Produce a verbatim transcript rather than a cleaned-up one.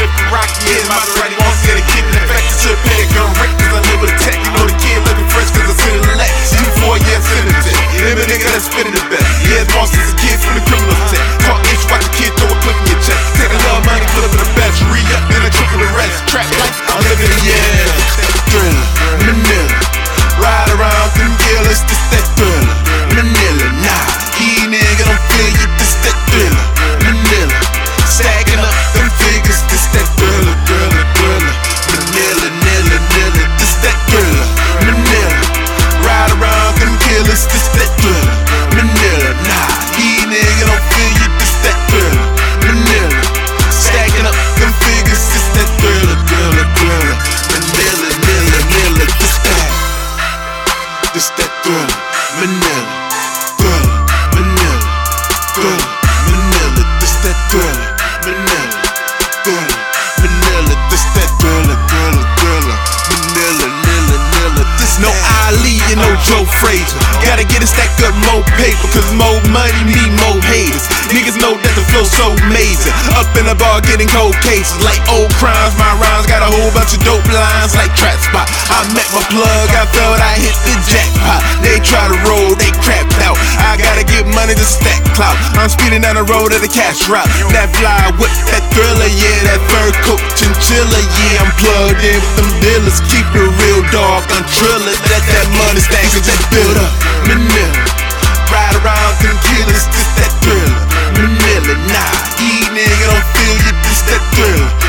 from Rocky, yeah, Maserati won't get a kid in the back. To a petty gun wreck, cause I live with a tech. You know the kid looking fresh, cause I sit in the leg. You four years in the tech. Them a nigga that's spinning the best. Yeah, it's boss is a kid from the criminal tech. Talk itch, watch a kid throw a clip in your chest. Take a little money, put up in a battery up, then I triple the rest. Trap life, I'm living in, yeah. Thriller, Manila. Ride around them killers, this that thriller. Manila, nah, he nigga don't feel you, this that thriller. Manila, stacking up them figures, this that thriller, thriller, thriller. Manila, Nilla, Nilla, this that thriller. Manila, ride around them killers, this that thriller. Manila, nah, he nigga don't feel you, this that thriller. Manila, stacking up them figures, this that thriller, thriller, thriller. Manila, Nilla, Nilla, this that, this that thriller. Manila, thriller, Manila, thriller, Manila, this that thriller. Manila, thriller, Manila, this that thriller, thriller, thriller. Manila, Nilla, Nilla, this no Ali and no Joe Frazier. Gotta get it stacked up more paper, cause more money need more haters. Niggas know that the flow so amazing. Up in the bar getting cold cases like old crimes. My rhymes got a whole bunch of dope lines like Trap Spot. I met my plug, I felt I hit the jackpot. They try to roll, they crapped out. I gotta get money to stack clout. I'm speeding down the road at a cash route. That fly whip, that thriller, yeah, that fur coat chinchilla, yeah. I'm plugged in with them dealers. Keep it real dog, I'm triller. Let that money stack and just build up. Manila, ride around them killers, this that thriller. Manila, nah, he nigga don't feel you, this that thriller.